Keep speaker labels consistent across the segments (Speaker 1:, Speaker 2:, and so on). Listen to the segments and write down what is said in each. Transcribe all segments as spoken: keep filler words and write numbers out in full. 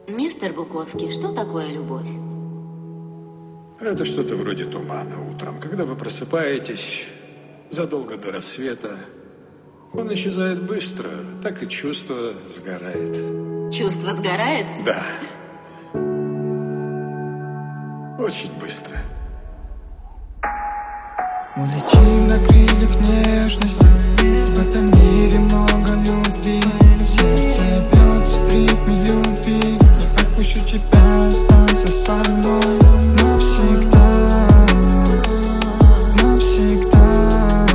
Speaker 1: Мистер Буковский, что такое любовь?
Speaker 2: Это что-то вроде тумана утром. Когда вы просыпаетесь задолго до рассвета, он исчезает быстро, так и чувство сгорает.
Speaker 1: Чувство сгорает?
Speaker 2: Да. Очень быстро.
Speaker 3: Мы летим на крыльях нежности, в этом мире много любви. Сердце бьется в ритме любви. Не отпущу тебя, останься со мной навсегда, навсегда,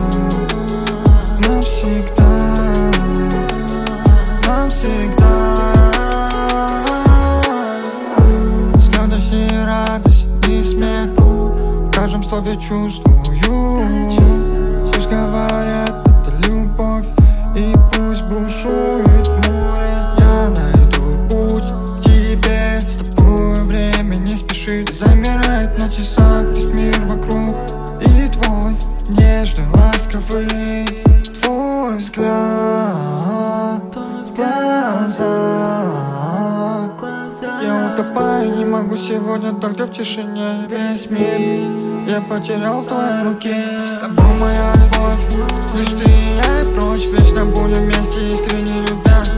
Speaker 3: навсегда, навсегда. Слёзы все, радость и смех, в каждом слове чувствую. Пусть говорят, это любовь, и пусть бушует море, я найду путь к тебе. С тобой время не спешит, замирает на часах весь мир вокруг. И твой нежный, ласковый, твой взгляд, глаза. Я утопаю, не могу сегодня, только в тишине весь мир я потерял в твоей руке. С тобой моя любовь, лишь ты и я и прочь. Вечно будем вместе, искренне любя.